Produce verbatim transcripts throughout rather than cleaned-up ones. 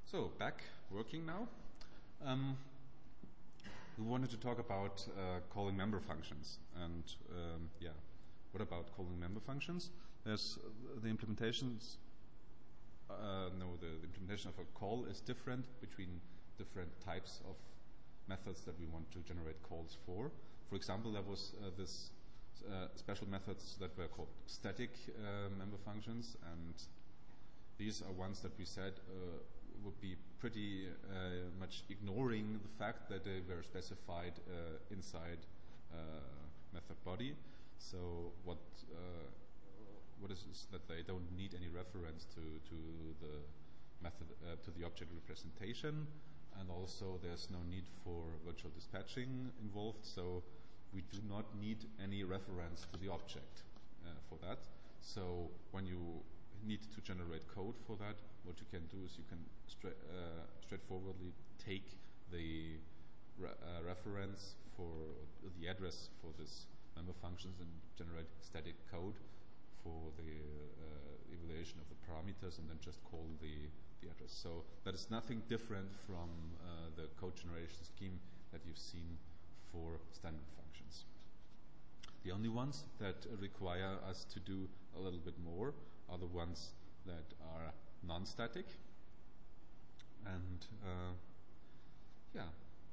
So, back working now. Um, we wanted to talk about uh, calling member functions. And um, yeah, what about calling member functions? There's uh, the implementations, uh, no, the, the implementation of a call is different between different types of methods that we want to generate calls for. For example, there was uh, this uh, special methods that were called static uh, member functions, and these are ones that we said uh, would be pretty uh, much ignoring the fact that they were specified uh, inside uh, method body. So what uh, what is is that they don't need any reference to to the method uh, to the object representation, and also there's no need for virtual dispatching involved. So we do not need any reference to the object uh, for that. So when you need to generate code for that, what you can do is you can stra- uh, straightforwardly take the re- uh, reference for the address for this member functions and generate static code for the uh, evaluation of the parameters, and then just call the, the address. So that is nothing different from uh, the code generation scheme that you've seen for standard functions. The only ones that require us to do a little bit more are the ones that are non-static. And uh, yeah,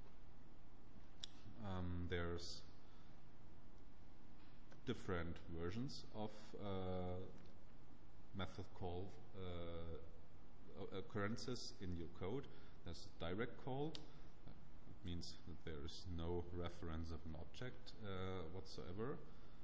um, there's different versions of uh, method call uh, occurrences in your code. There's a direct call. It means that there is no reference of an object uh, whatsoever.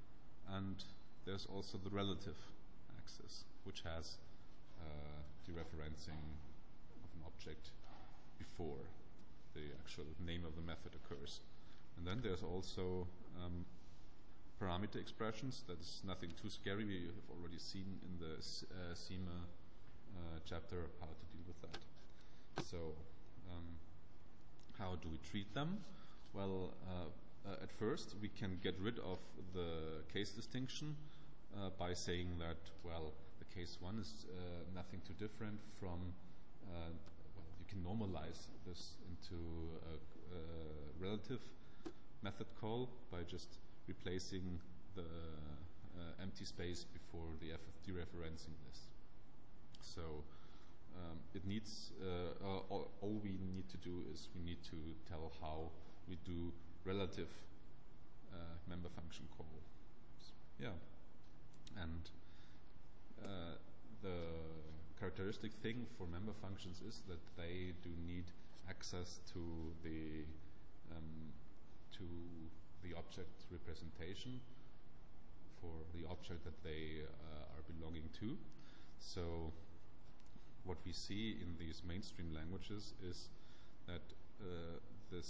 And there's also the relative access, which has uh, dereferencing of an object before the actual name of the method occurs. And then there's also um, parameter expressions. That's nothing too scary. We have already seen in the uh, SEMA uh, chapter how to deal with that. So um, how do we treat them? Well, uh, uh, at first we can get rid of the case distinction uh, by saying that, well, the case one is uh, nothing too different from, uh, well, you can normalize this into a, a relative method call by just replacing the uh, empty space before the f of dereferencing this. So um, it needs uh, uh, all, all we need to do is we need to tell how we do relative uh, member function calls. Yeah, and uh, the characteristic thing for member functions is that they do need access to the um, to the object representation for the object that they uh, are belonging to. So what we see in these mainstream languages is that uh, this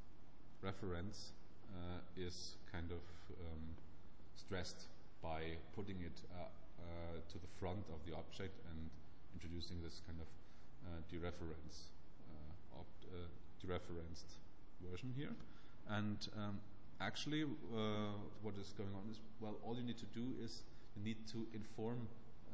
reference uh, is kind of um, stressed by putting it uh, uh, to the front of the object and introducing this kind of uh, dereference, uh, opt, uh, dereferenced version here. And um, actually uh, what is going on is, well, all you need to do is you need to inform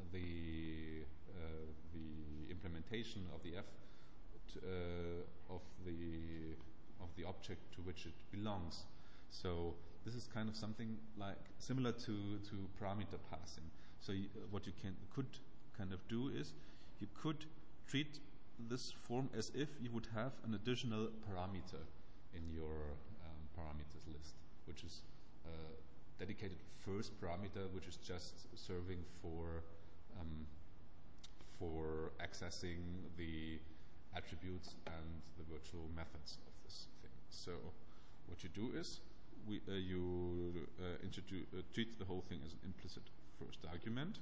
the uh, the implementation of the f to, uh, of the of the object to which it belongs. So this is kind of something like similar to to parameter passing. So you, uh, what you can could kind of do is you could treat this form as if you would have an additional parameter in your um, parameters list, which is uh, dedicated first parameter, which is just serving for um, for accessing the attributes and the virtual methods of this thing. So what you do is we, uh, you uh, introduce, uh, treat the whole thing as an implicit first argument,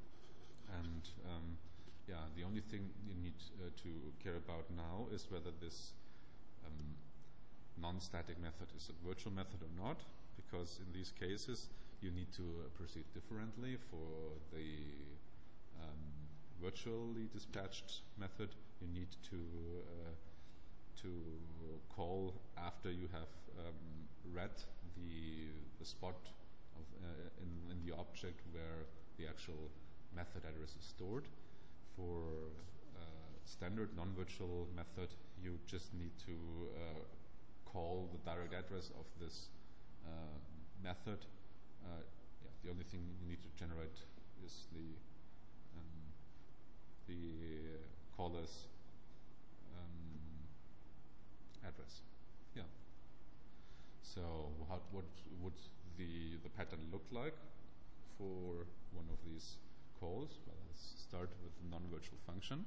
and um, yeah, the only thing you need uh, to care about now is whether this um, non-static method is a virtual method or not, because in these cases you need to uh, proceed differently. For the um, virtually dispatched method, you need to uh, to call after you have um, read the the spot of uh, in, in the object where the actual method address is stored. For uh, standard non-virtual method, you just need to uh, call the direct address of this uh, method. Uh, yeah, the only thing you need to generate is the um, the caller's um, address. Yeah. So how, what would the the pattern look like for one of these calls? Well, let's start with the non-virtual function.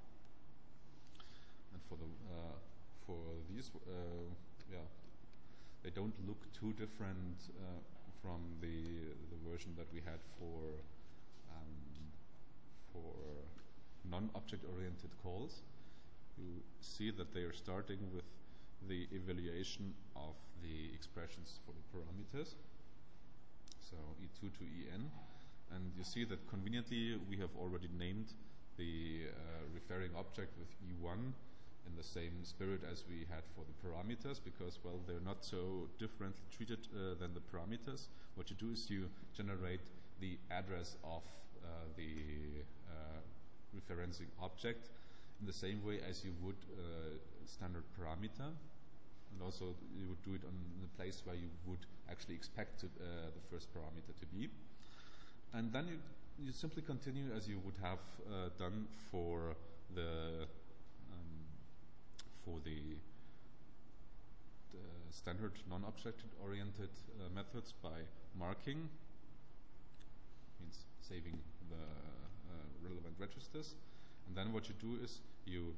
And for the uh, for these, uh, yeah, they don't look too different uh, from the the version that we had for um, for non-object-oriented calls. You see that they are starting with the evaluation of the expressions for the parameters. So E two to E N, and you see that conveniently we have already named the uh, referring object with E one in the same spirit as we had for the parameters, because, well, they're not so differently treated uh, than the parameters. What you do is you generate the address of uh, the uh, referencing object in the same way as you would uh, standard parameter, and also you would do it on the place where you would actually expect to, uh, the first parameter to be. And then you, you simply continue as you would have uh, done for the um, for the, the standard non-object-oriented uh, methods by marking, means saving the uh, relevant registers. And then what you do is you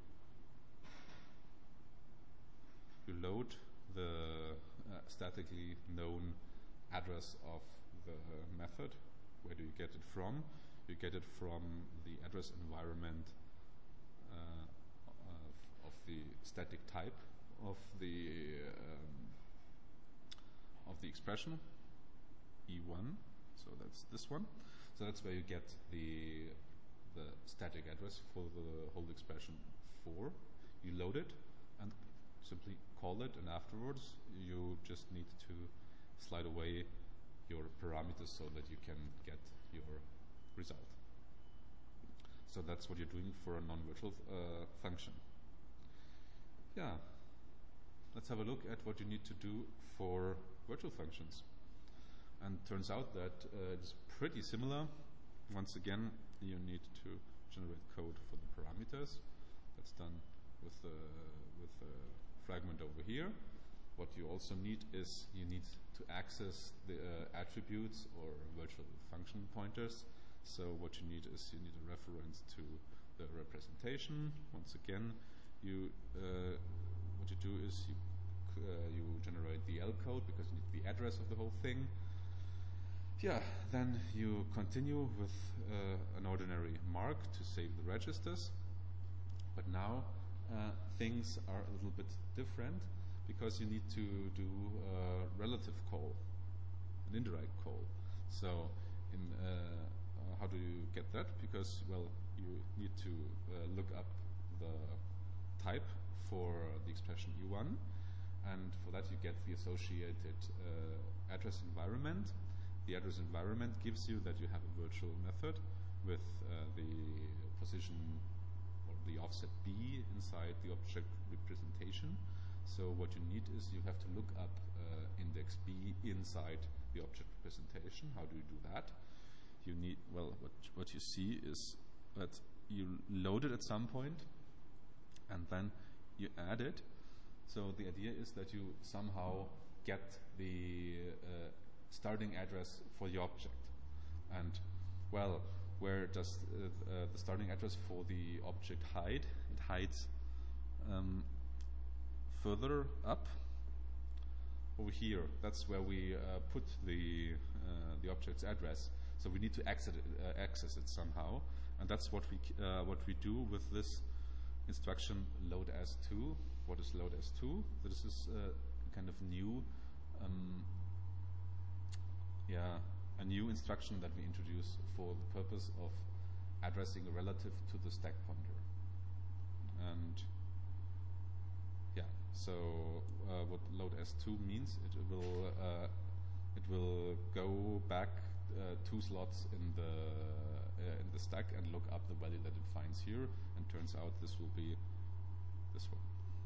you load the uh, statically known address of the method. Where do you get it from? You get it from the address environment uh, of, of the static type of the um, of the expression E one. So that's this one. So that's where you get the the static address for the whole expression four. You load it and simply call it, and afterwards you just need to slide away your parameters so that you can get your result. So that's what you're doing for a non-virtual uh, function. Yeah, let's have a look at what you need to do for virtual functions. And turns out that uh, it's pretty similar. Once again, you need to generate code for the parameters. That's done with the with the fragment over here. What you also need is you need to access the uh, attributes or virtual function pointers. So what you need is you need a reference to the representation. Once again, you uh, what you do is you uh, you generate the L code because you need the address of the whole thing. Yeah, then you continue with uh, an ordinary mark to save the registers. But now uh, things are a little bit different, because you need to do a relative call, an indirect call. So in uh, uh, how do you get that? Because, well, you need to uh, look up the type for the expression E one, and for that you get the associated uh, address environment. The address environment gives you that you have a virtual method with uh, the position or the offset B inside the object representation. So what you need is you have to look up uh, index B inside the object representation. How do you do that? You need, well, what, what you see is that you load it at some point and then you add it. So the idea is that you somehow get the uh, starting address for the object. And, well, where does uh, uh, the starting address for the object hide? It hides um, further up over here. That's where we uh, put the uh, the object's address. So we need to access it, uh, access it somehow, and that's what we uh, what we do with this instruction load as two. What is load as two? This is uh, a kind of new, um, yeah, a new instruction that we introduce for the purpose of addressing a relative to the stack pointer. And yeah, so uh, what load as two means, it will uh, it will go back uh, two slots in the uh, in the stack and look up the value that it finds here, and turns out this will be this one.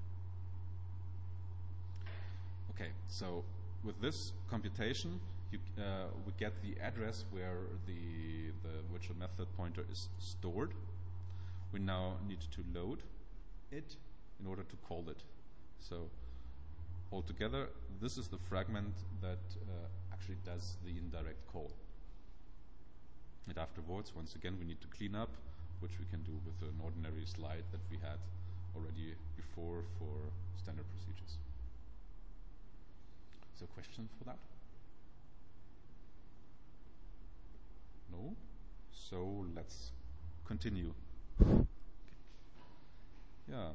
Okay, so with this computation, you, uh, we get the address where the, the virtual method pointer is stored. We now need to load it in order to call it. So altogether, this is the fragment that uh, actually does the indirect call. And afterwards, once again, we need to clean up, which we can do with an ordinary slide that we had already before for standard procedures. Is there a question for that? No? So let's continue. Yeah.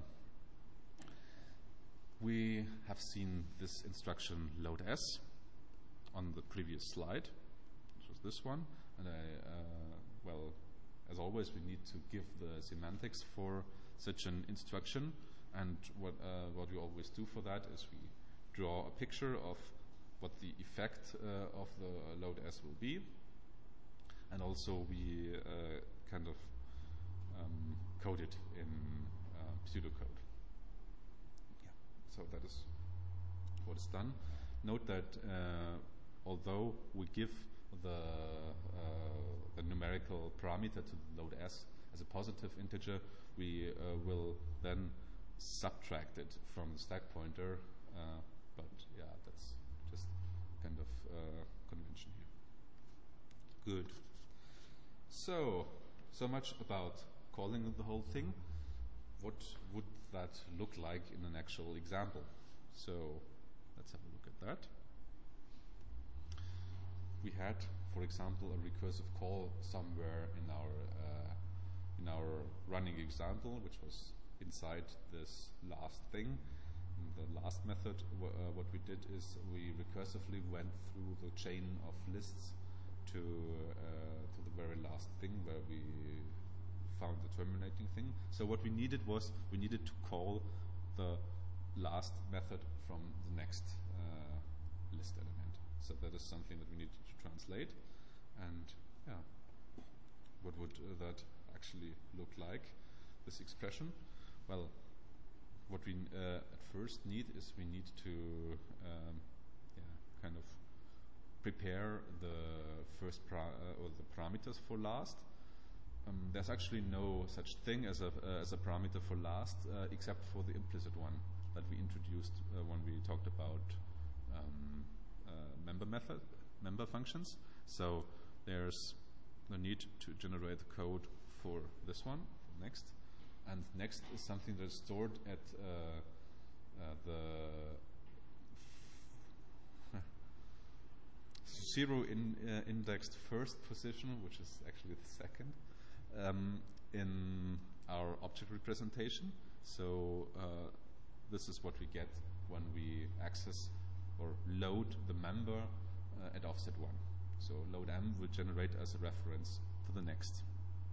We have seen this instruction load S on the previous slide, which was this one. And I, uh, well, as always, we need to give the semantics for such an instruction. And what, uh, what we always do for that is we draw a picture of what the effect uh, of the load S will be. And also we uh, kind of um, code it in uh, pseudocode. Yeah. So that is what is done. Note that uh, although we give the, uh, the numerical parameter to the load S as a positive integer, we uh, will then subtract it from the stack pointer. Uh, but yeah, that's just kind of uh, convention here. Good. So, so much about calling the whole thing. What would that look like in an actual example? So, let's have a look at that. We had, for example, a recursive call somewhere in our uh, in our running example, which was inside this last thing. In the last method, w uh, what we did is we recursively went through the chain of lists to uh, to the very last thing where we found the terminating thing. So what we needed was we needed to call the last method from the next uh, list element. So that is something that we needed to translate. And yeah, what would uh, that actually look like, this expression? Well, what we uh, at first need is we need to um, yeah, kind of prepare the first pra uh, or the parameters for last. Um, there's actually no such thing as a uh, as a parameter for last, uh, except for the implicit one that we introduced uh, when we talked about um, uh, member method member functions. So there's the need to generate the code for this one next, and next is something that's stored at uh, uh, the zero in, uh, indexed first position, which is actually the second, um, in our object representation. So uh, this is what we get when we access or load the member uh, at offset one. So load M will generate as a reference to the next.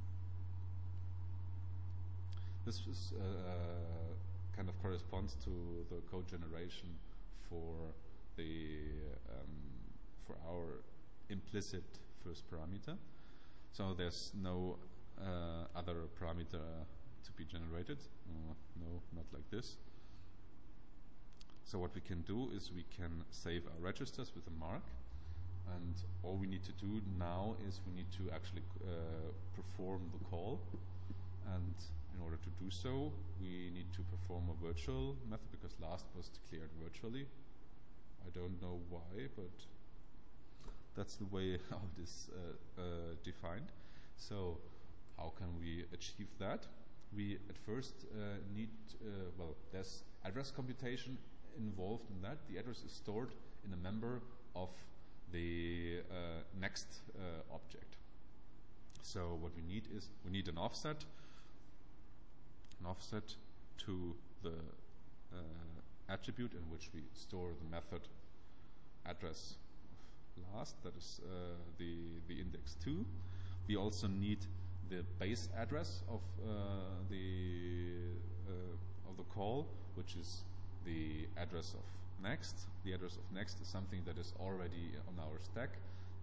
This is, uh, kind of corresponds to the code generation for the um, for our implicit first parameter. So there's no uh, other parameter to be generated. Uh, no, not like this. So what we can do is we can save our registers with a mark, and all we need to do now is we need to actually uh, perform the call. And in order to do so, we need to perform a virtual method, because last was declared virtually. I don't know why, but that's the way how it is uh, uh, defined. So how can we achieve that? We at first uh, need, uh, well, there's address computation involved in that. The address is stored in a member of the uh, next uh, object. So what we need is, we need an offset, an offset to the uh, attribute in which we store the method address of last, that is uh, the, the index two. We also need the base address of uh, the uh, of the call, which is the address of next. The address of next is something that is already on our stack.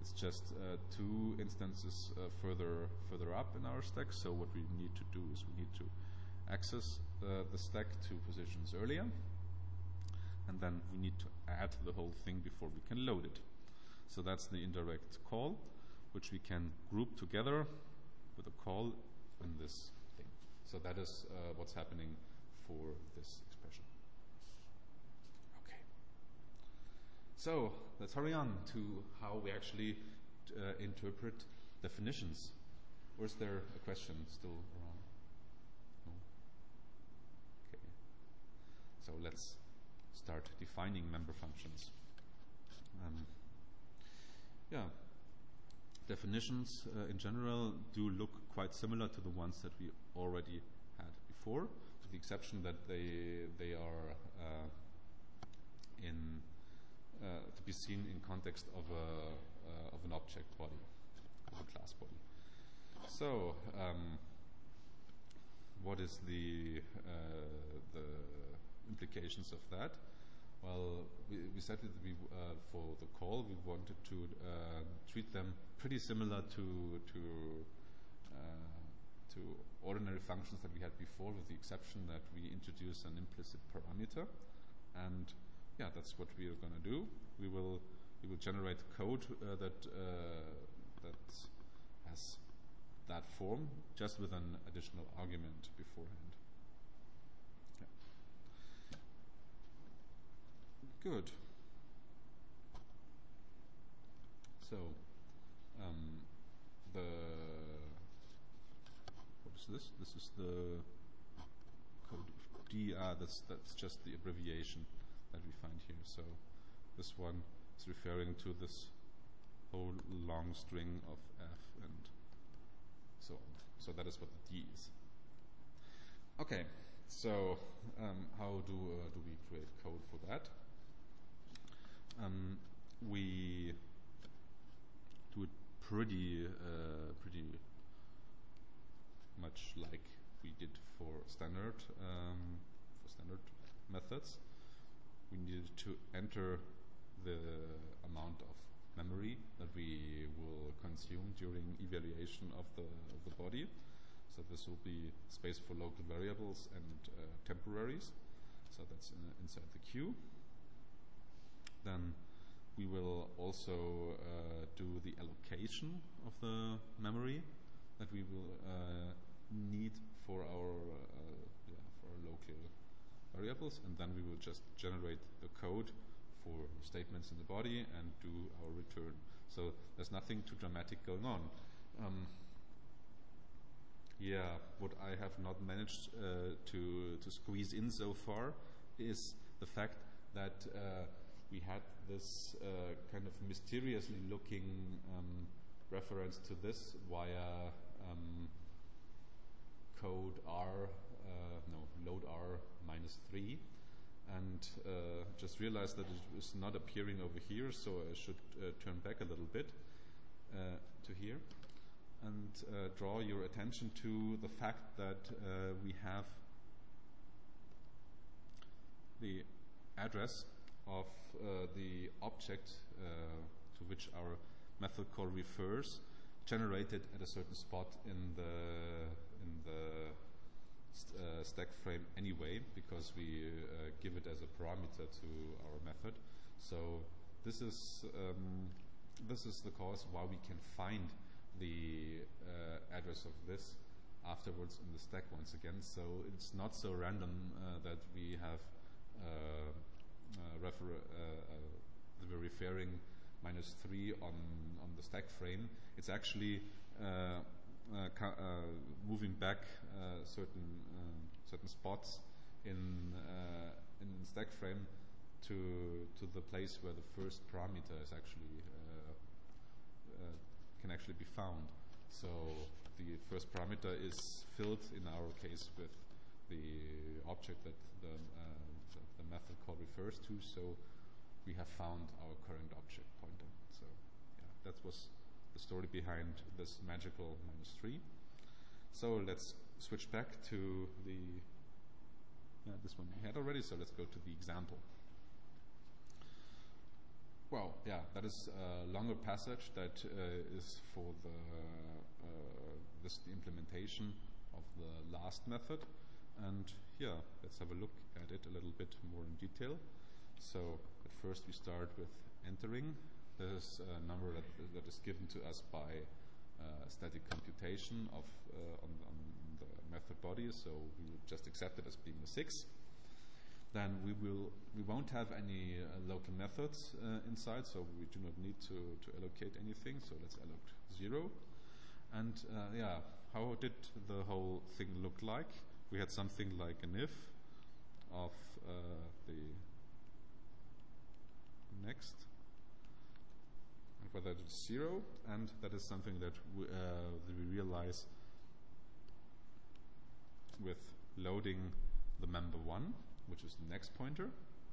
it's just uh, two instances uh, further further up in our stack. So what we need to do is we need to access uh, the stack two positions earlier, and then we need to add the whole thing before we can load it. So that's the indirect call, which we can group together with a call in this thing. So that is uh, what's happening for this expression. Okay. So let's hurry on to how we actually uh, interpret definitions. Or is there a question still around? No? Okay. So let's start defining member functions. Um, yeah. Definitions uh, in general do look quite similar to the ones that we already had before, to the exception that they they are uh, in uh, to be seen in context of a uh, of an object body, of a class body. So, um, what is the uh, the implications of that? Well, we, we said that we, uh, for the call, we wanted to uh, treat them pretty similar to to uh, to ordinary functions that we had before, with the exception that we introduce an implicit parameter. And yeah, that's what we are going to do. We will we will generate code uh, that uh, that has that form, just with an additional argument beforehand. Good. So, um, the what is this? This is the code D. Ah, that's that's just the abbreviation that we find here. So, this one is referring to this whole long string of F and so on. So that is what the D is. Okay. So, um, how do uh, do we create code for that? Um, we do it pretty, uh, pretty much like we did for standard, um, for standard methods. We needed to enter the amount of memory that we will consume during evaluation of the of the body. So this will be space for local variables and uh, temporaries. So that's in, inside the queue. Then we will also uh, do the allocation of the memory that we will uh, need for our uh, yeah, for our local variables, and then we will just generate the code for statements in the body and do our return. So there's nothing too dramatic going on. Um, yeah, what I have not managed uh, to to squeeze in so far is the fact that uh, we had this uh, kind of mysteriously looking um, reference to this via um, code R, uh, no, load R minus three, and uh, just realized that it is not appearing over here, so I should uh, turn back a little bit uh, to here and uh, draw your attention to the fact that uh, we have the address of uh, the object uh, to which our method call refers, generated at a certain spot in the in the st uh, stack frame anyway, because we uh, give it as a parameter to our method. So this is um, this is the cause why we can find the uh, address of this afterwards in the stack once again. So it's not so random uh, that we have uh, Uh, refer, uh, uh, we're referring minus three on on the stack frame. It's actually uh, uh, uh, moving back uh, certain uh, certain spots in uh, in the stack frame to to the place where the first parameter is actually uh, uh, can actually be found. So the first parameter is filled in our case with the object that the uh, the method call refers to, so we have found our current object pointer. So yeah, that was the story behind this magical minus three. So let's switch back to the yeah, this one we had already, so let's go to the example. well, yeah, that is a longer passage that uh, is for the uh, this the implementation of the last method. And yeah, let's have a look at it a little bit more in detail. So at first we start with entering. There's a number that, that is given to us by uh, static computation of uh, on, on the method body. So we will just accept it as being a six. Then we will we won't have any uh, local methods uh, inside, so we do not need to, to allocate anything. So let's allocate zero. And uh, yeah, how did the whole thing look like? We had something like an if of uh, the next, and whether it is zero, and that is something that we, uh, that we realize with loading the member one, which is the next pointer,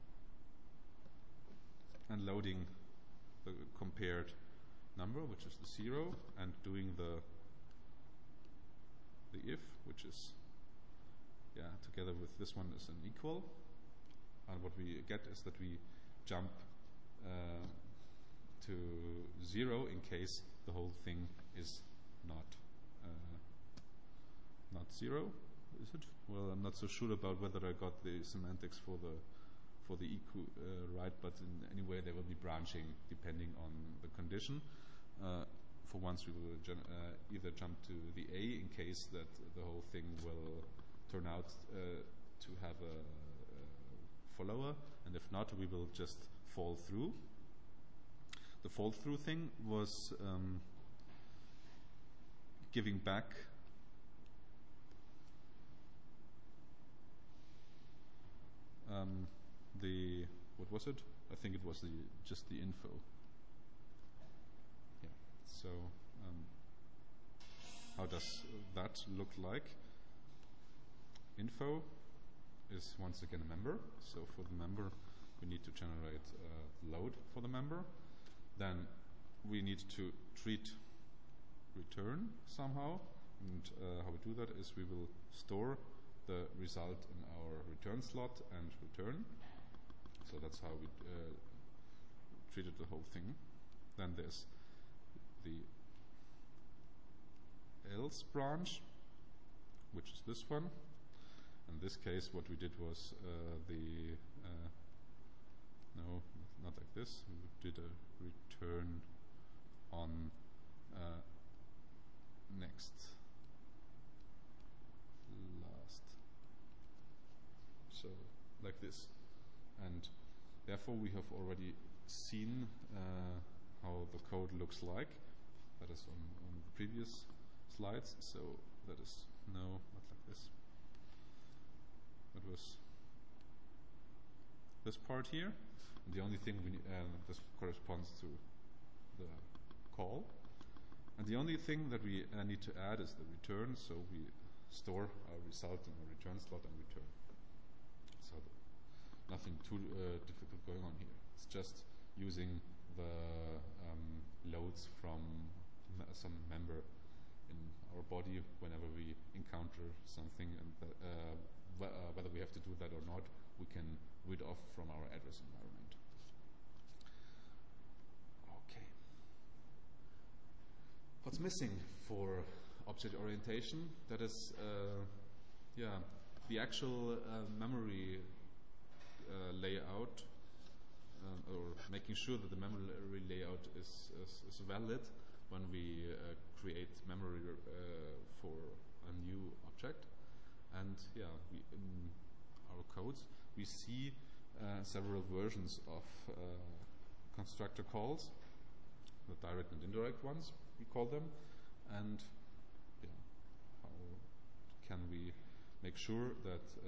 and loading the compared number, which is the zero, and doing the the if, which is yeah together with this one is an equal. And what we get is that we jump uh, to zero in case the whole thing is not uh, not zero. Is it? Well, I'm not so sure about whether I got the semantics for the for the equal uh, right, but in any way they will be branching depending on the condition. Uh, for once, we will gen- uh, either jump to the A in case that the whole thing will turn out uh, to have a, a follower, and if not, we will just fall through. The fall through thing was um, giving back um, the what was it? I think it was the just the info. Yeah. So um, how does that look like? Info is once again a member. So for the member, we need to generate a load for the member. Then we need to treat return somehow. And uh, how we do that is we will store the result in our return slot and return. So that's how we uh, treated the whole thing. Then there's the else branch, which is this one. In this case, what we did was uh, the uh, no, not like this. We did a return on uh, next last. So like this, and therefore we have already seen uh, how the code looks like. That is on, on the previous slides. So that is no, not like this. That was this part here. And the only thing we need, uh, this corresponds to the call. And the only thing that we uh, need to add is the return. So we store our result in a return slot and return. So nothing too uh, difficult going on here. It's just using the um, loads from m- some member in our body whenever we encounter something, and the, uh, wh- uh, whether we have to do that or not, we can read off from our address environment. Okay. What's missing for object orientation? That is, uh, yeah, the actual uh, memory uh, layout, uh, or making sure that the memory layout is, is, is valid when we uh, create memory uh, for a new object. And yeah, we, in our codes, we see uh, several versions of uh, constructor calls, the direct and indirect ones, we call them. And yeah, how can we make sure that uh,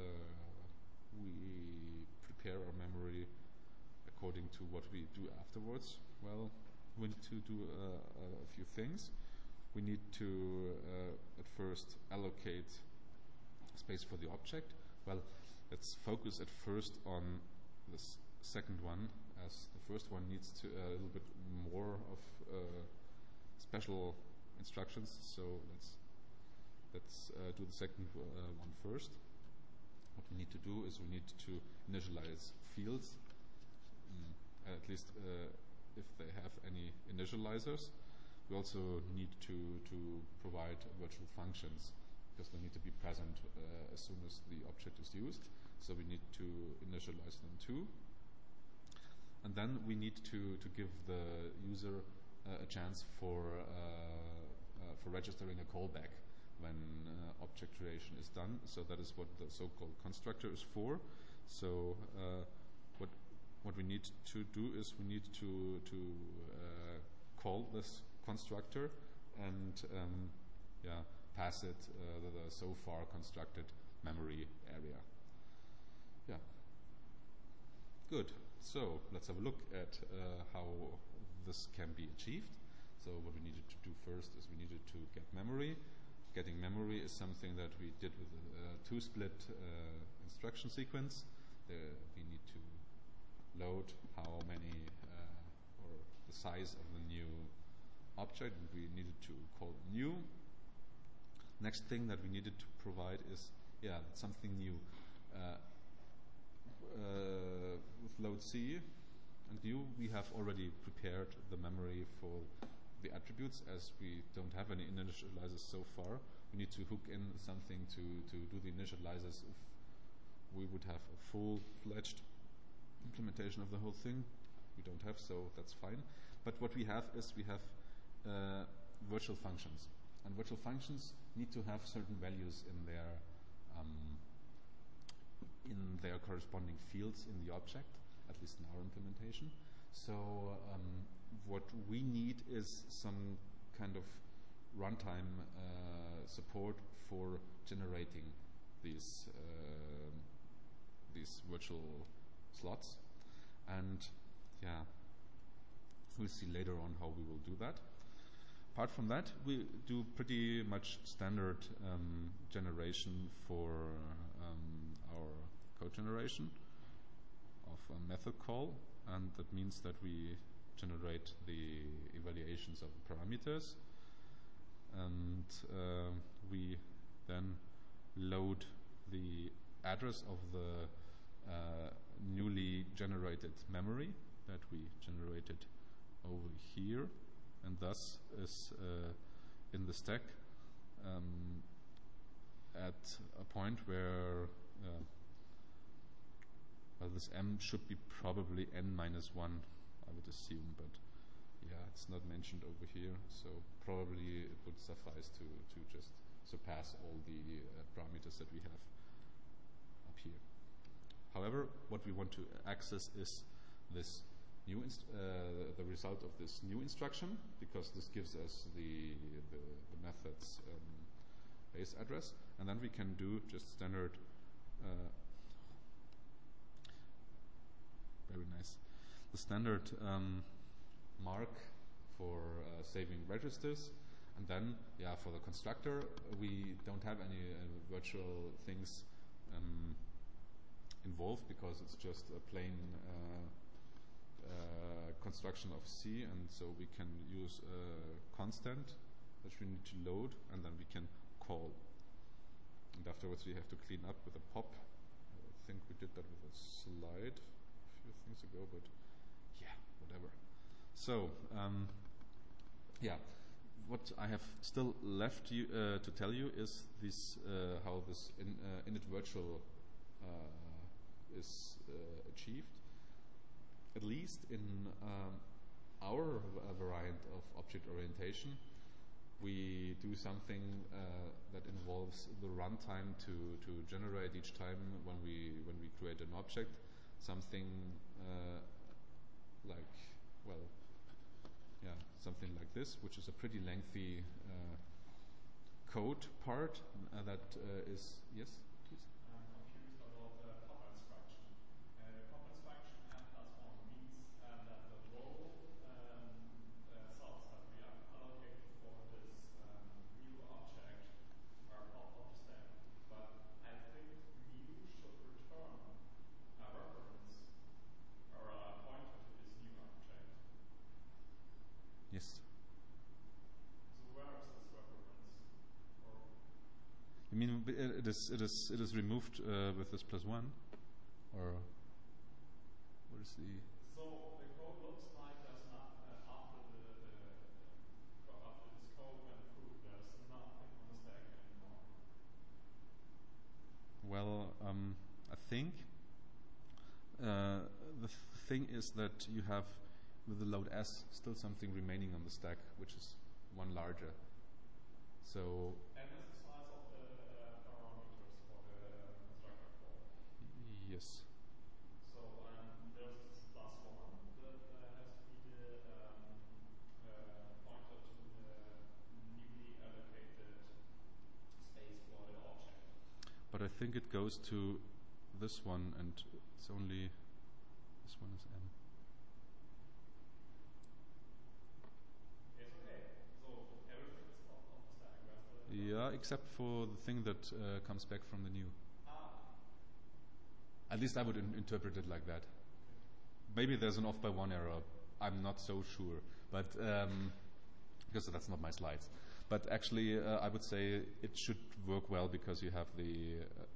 we prepare our memory according to what we do afterwards? Well, we need to do uh, a few things. We need to uh, at first allocate space for the object. Well, let's focus at first on this second one, as the first one needs to uh, a little bit more of uh, special instructions. So let's let's uh, do the second uh, one first. What we need to do is we need to initialize fields, mm, at least uh, if they have any initializers. We also need to, to provide virtual functions because they need to be present uh, as soon as the object is used. So we need to initialize them too. And then we need to, to give the user uh, a chance for, uh, uh, for registering a callback when uh, object creation is done. So that is what the so-called constructor is for. So uh, what what we need to do is we need to to uh, call this constructor and um, yeah pass it uh, the, the so far constructed memory area. Yeah. Good. So let's have a look at uh, how this can be achieved. So what we needed to do first is we needed to get memory. Getting memory is something that we did with a, a two-split uh, instruction sequence. The, we need to load how many uh, or the size of the new object. We needed to call new. Next thing that we needed to provide is yeah something new. Uh, uh, with load C and new, we have already prepared the memory for the attributes, as we don't have any initializers so far. We need to hook in something to, to do the initializers if we would have a full-fledged implementation of the whole thing. We don't have, so that's fine. But what we have is we have uh, virtual functions. And virtual functions need to have certain values in their um, in their corresponding fields in the object, at least in our implementation. So um, what we need is some kind of runtime uh, support for generating these uh, these virtual slots, and yeah, we'll see later on how we will do that. Apart from that, we do pretty much standard um, generation for um, our code generation of a method call, and that means that we generate the evaluations of the parameters, and uh, we then load the address of the uh, newly generated memory that we generated over here, and thus is uh, in the stack um, at a point where uh, well, this m should be probably n minus one, I would assume, but yeah, it's not mentioned over here, so probably it would suffice to, to just surpass all the uh, parameters that we have up here. However, what we want to access is this new inst uh, the result of this new instruction, because this gives us the, the, the method's um, base address, and then we can do just standard uh, very nice. The standard um, mark for uh, saving registers, and then, yeah, for the constructor, we don't have any uh, virtual things um, involved because it's just a plain uh, uh, construction of C, and so we can use a constant that we need to load, and then we can call. And afterwards, we have to clean up with a pop. I think we did that with a slide few things ago, but yeah, whatever. So, um, yeah, what I have still left you, uh, to tell you is this: uh, how this in, uh, init virtual uh, is uh, achieved. At least in um, our uh, variant of object orientation, we do something uh, that involves the runtime to to generate each time when we when we create an object. Something uh, like, well, yeah, something like this, which is a pretty lengthy uh, code part uh, that uh, is, yes, please? I'm confused about the pop instruction. Uh, pop instruction n plus one means uh, that the row um, uh, slots that we have allocated for this um, new object are popped off the stack. But I think new should return a reference or a pointer to this new object. Yes. So where is this reference? Or You mean it is it is it is removed uh, with this plus one, or what is the? so the code looks like there's not Well, um, I think uh, the th- thing is that you have with the load S still something remaining on the stack, which is one larger. So And this is the size of the uh, parameters for the constructor call. yes. So um, there's this plus one that uh, has to be the um, uh, pointer to the newly allocated space for the object. But I think it goes to this one, and it's only this one is n. It's okay. So everything is on, on the stack. Where's the Yeah, except for the thing that uh, comes back from the new. ah. At least I would in- interpret it like that. Maybe there's an off by one error. I'm not so sure, but um, because that's not my slides. But actually, uh, I would say it should work well because you have the uh,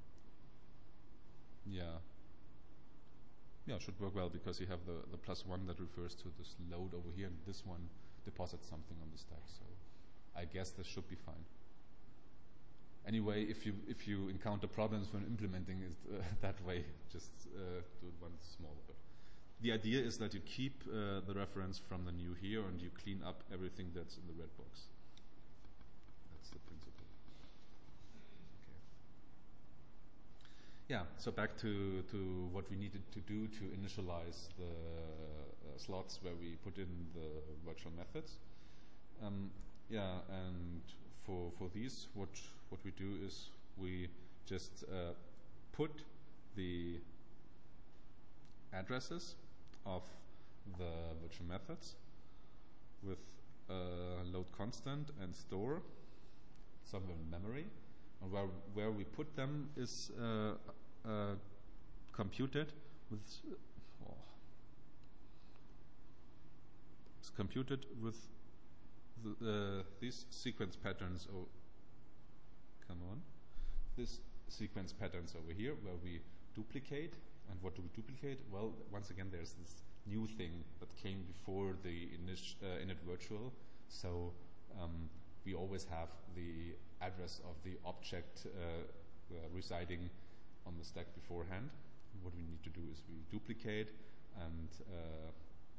yeah yeah it should work well because you have the the plus one that refers to this load over here, and this one deposits something on the stack. So I guess this should be fine. Anyway, if you if you encounter problems when implementing it uh, that way, just uh, do it once small. But the idea is that you keep uh, the reference from the new here, and you clean up everything that's in the red box. That's the principle. Okay. Yeah. So back to to what we needed to do to initialize the uh, slots where we put in the virtual methods. Um, yeah, and for for these, what what we do is we just uh, put the addresses of the virtual methods with uh, load constant and store somewhere in memory, and where where we put them is uh, uh, computed with oh, it's computed with the, uh, these sequence patterns. Oh, come on, this sequence patterns over here where we duplicate. And what do we duplicate? Well, once again, there's this new thing that came before the init, uh, init virtual. So um, we always have the address of the object uh, uh, residing on the stack beforehand. What we need to do is we duplicate and uh,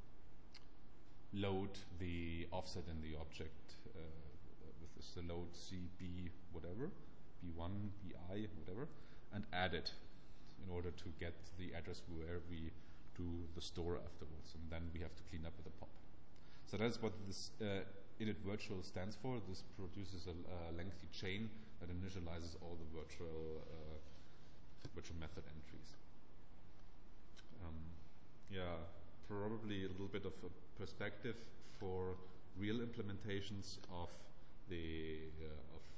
load the offset in the object uh, with this the load C B whatever, B one, B I, whatever, and add it in order to get the address where we do the store afterwards, and then we have to clean up with a pop. So that's what this uh, init virtual stands for. This produces a, a lengthy chain that initializes all the virtual uh, virtual method entries. Um, yeah, probably a little bit of a perspective for real implementations of the uh, of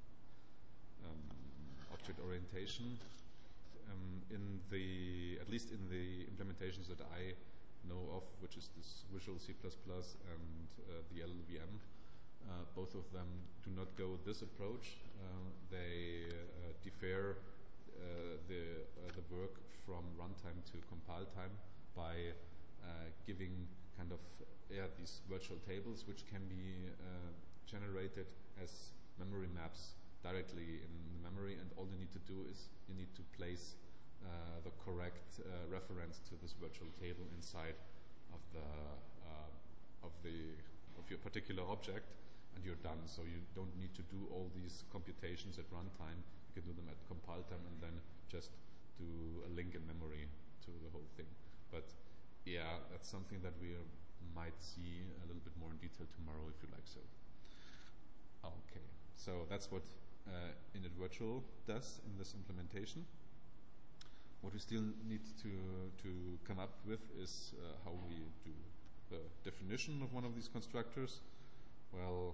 um, object orientation. Um, in the at least in the implementations that I know of, which is this Visual C plus plus and uh, the L L V M, uh, both of them do not go this approach. Uh, they uh, defer uh, the uh, the work from runtime to compile time by uh, giving kind of yeah these virtual tables which can be uh, generated as memory maps directly in the memory, and all you need to do is you need to place uh, the correct uh, reference to this virtual table inside of the uh, of the of your particular object, and you're done. So you don't need to do all these computations at runtime. You can do them at compile time and then just do a link in memory to the whole thing. But yeah, that's something that we uh, might see a little bit more in detail tomorrow if you like so. Okay, so that's what Uh, init virtual does in this implementation. What we still need to to come up with is uh, how we do the definition of one of these constructors. Well,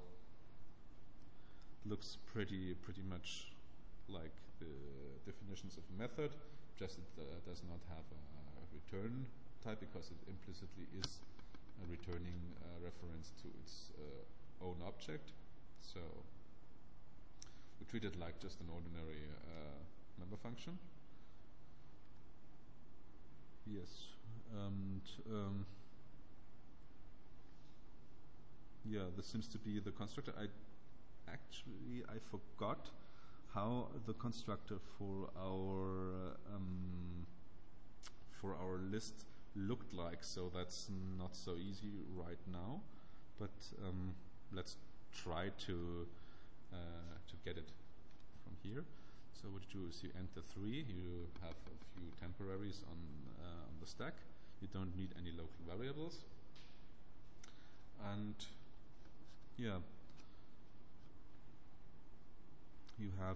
looks pretty pretty much like the definitions of a method, just it uh, does not have a return type because it implicitly is a returning uh, reference to its uh, own object. So we treat it like just an ordinary uh, member function. Yes, and um, yeah, this seems to be the constructor. I actually I forgot how the constructor for our um, for our list looked like. So that's not so easy right now, but um, let's try to uh, to get it from here. So what you do is you enter three. You have a few temporaries on uh, on the stack. You don't need any local variables, and yeah, you have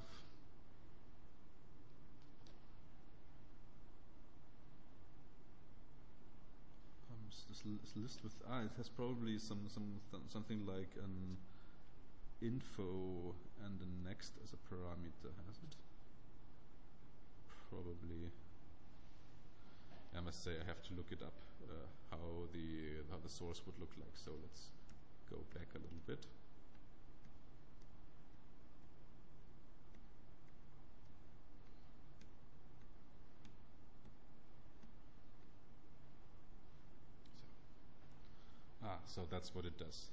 um, this list with ah, it has probably some some th something like an info and the next as a parameter, has it? Probably. I must say I have to look it up uh, how the how the source would look like. So let's go back a little bit. So, ah, so that's what it does.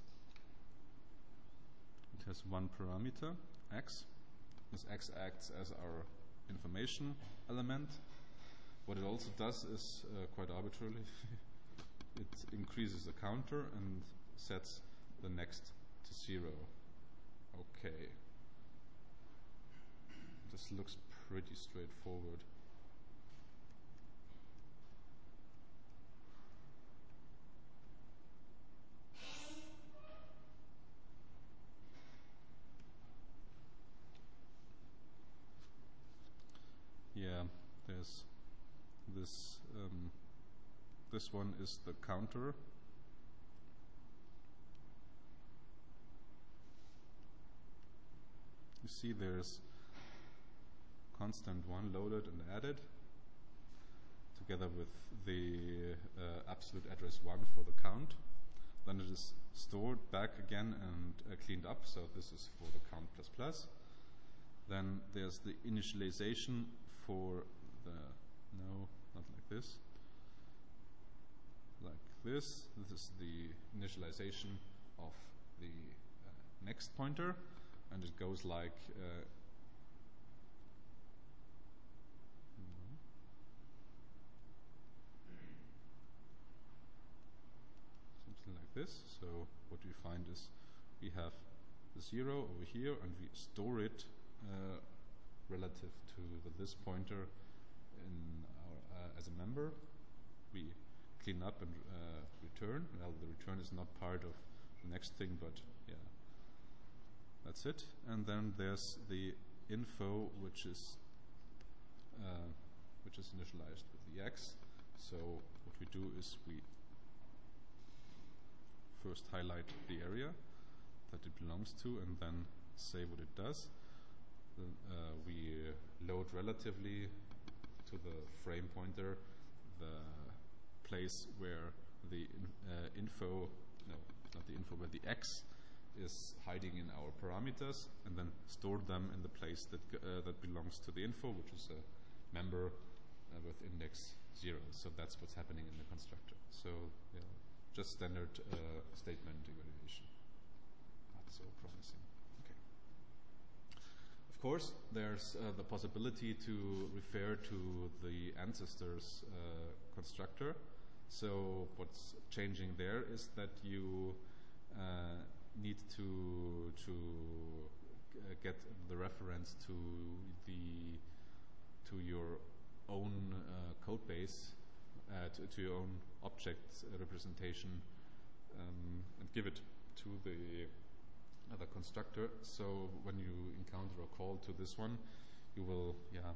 It has one parameter, x. This x acts as our information element. What it also does is uh, quite arbitrarily. It increases the counter and sets the next to zero. Okay. This looks pretty straightforward. Yeah, there's this um, this one is the counter. You see there's constant one loaded and added together with the uh, absolute address one for the count. Then it is stored back again and uh, cleaned up, so this is for the count plus plus. Then there's the initialization for the, no, not like this, like this. This is the initialization of the uh, next pointer, and it goes like uh, something like this. So what we find is we have the zero over here, and we store it uh, relative to the, this pointer in our, uh, as a member. We clean up and uh, return. Well, the return is not part of the next thing, but yeah, that's it. And then there's the info, which is uh, which is initialized with the x. So what we do is we first highlight the area that it belongs to, and then say what it does. Uh, we load relatively to the frame pointer the place where the in, uh, info, no, not the info, but the x is hiding in our parameters, and then store them in the place that uh, that belongs to the info, which is a member uh, with index zero. So that's what's happening in the constructor. So yeah, just standard uh, statement evaluation. Not so promising. Of course, there's uh, the possibility to refer to the ancestors uh, constructor. So what's changing there is that you uh, need to to uh, get the reference to the to your own uh, code base, uh, to, to your own object representation, um, and give it to the other constructor. So when you encounter a call to this one, you will yeah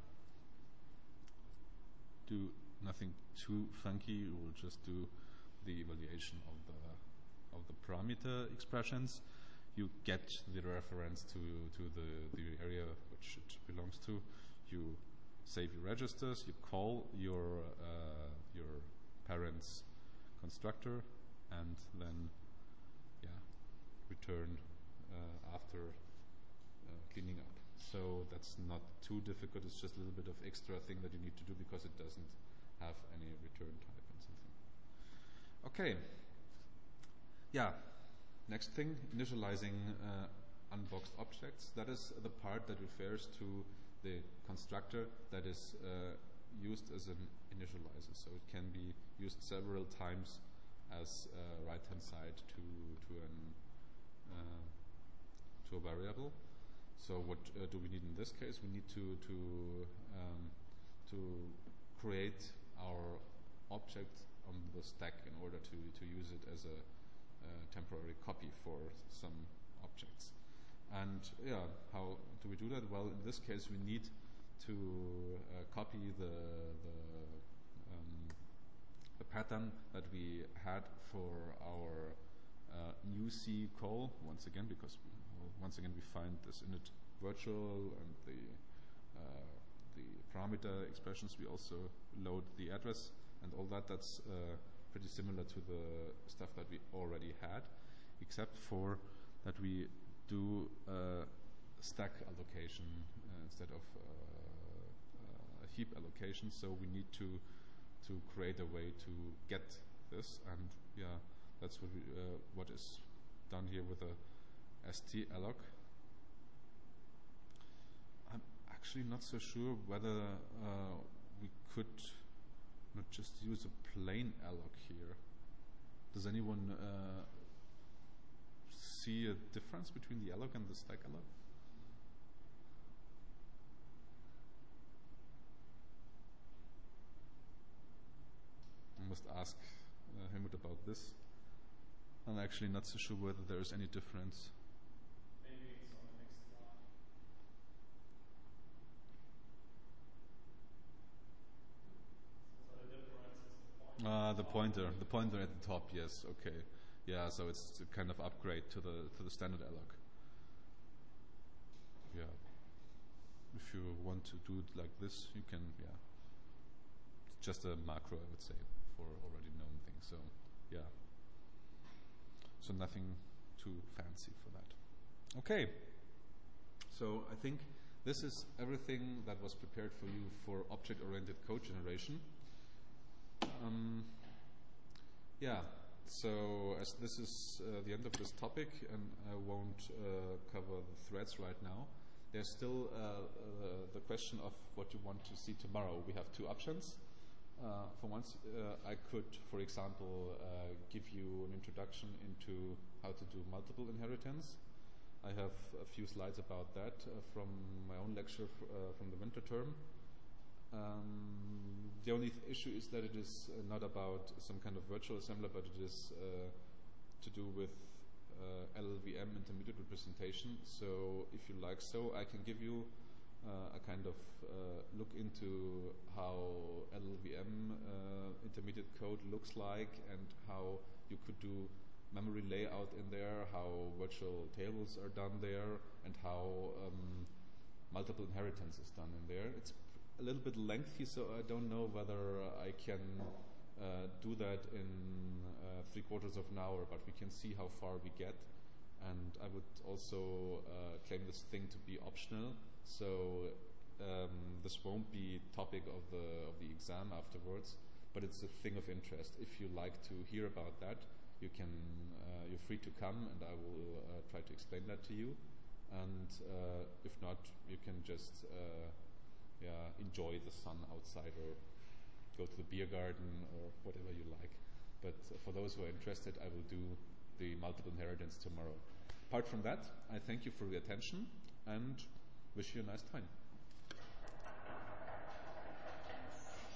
do nothing too funky. You will just do the evaluation of the of the parameter expressions. You get the reference to to the the area which it belongs to. You save your registers. You call your uh, your parent's constructor, and then yeah return Uh, after uh, cleaning up. So that's not too difficult. It's just a little bit of extra thing that you need to do because it doesn't have any return type and something. Okay. Yeah. Next thing, initializing uh, unboxed objects. That is the part that refers to the constructor that is uh, used as an initializer. So it can be used several times as uh, right-hand side to to an uh, to a variable. So what uh, do we need in this case? We need to to um, to create our object on the stack in order to to use it as a uh, temporary copy for some objects. And yeah, how do we do that? Well, in this case, we need to uh, copy the the, um, the pattern that we had for our uh, new C call once again, because we, well, once again we find this init virtual and the uh, the parameter expressions. We also load the address and all that. That's uh, pretty similar to the stuff that we already had, except for that we do uh, stack allocation uh, instead of uh, uh, heap allocation. So we need to to create a way to get this, and yeah, that's what we, uh, what is done here with a stralloc. I'm actually not so sure whether uh, we could not just use a plain alloc here. Does anyone uh, see a difference between the alloc and the stack alloc? I must ask uh, Helmut about this. I'm actually not so sure whether there is any difference. Maybe it's on the next slide. So the difference is the pointer. Ah, the pointer, the pointer at the top. Yes, okay. Yeah, so it's a kind of upgrade to the to the standard alloc. Yeah. If you want to do it like this, you can. Yeah. It's just a macro, I would say, for already known things. So, yeah. So nothing too fancy for that. Okay. So I think this is everything that was prepared for you for object-oriented code generation. Um, yeah. So as this is uh, the end of this topic, and I won't uh, cover the threads right now, there's still uh, uh, the question of what you want to see tomorrow. We have two options. Uh, for once, uh, I could, for example, uh, give you an introduction into how to do multiple inheritance. I have a few slides about that uh, from my own lecture f uh, from the winter term. Um, the only th issue is that it is uh, not about some kind of virtual assembler, but it is uh, to do with uh, L L V M intermediate representation. So if you like so, I can give you uh, a kind of uh, look into how L L V M uh, intermediate code looks like and how you could do memory layout in there, how virtual tables are done there, and how um, multiple inheritance is done in there. It's a little bit lengthy, so I don't know whether I can uh, do that in uh, three quarters of an hour, but we can see how far we get. And I would also uh, claim this thing to be optional, so um, this won't be topic of the of the exam afterwards, but it's a thing of interest. If you like to hear about that, you can uh, you're free to come, and I will uh, try to explain that to you. And uh, if not, you can just uh, yeah, enjoy the sun outside or go to the beer garden or whatever you like. But uh, for those who are interested, I will do the multiple inheritance tomorrow. Apart from that, I thank you for your attention and wish you a nice time.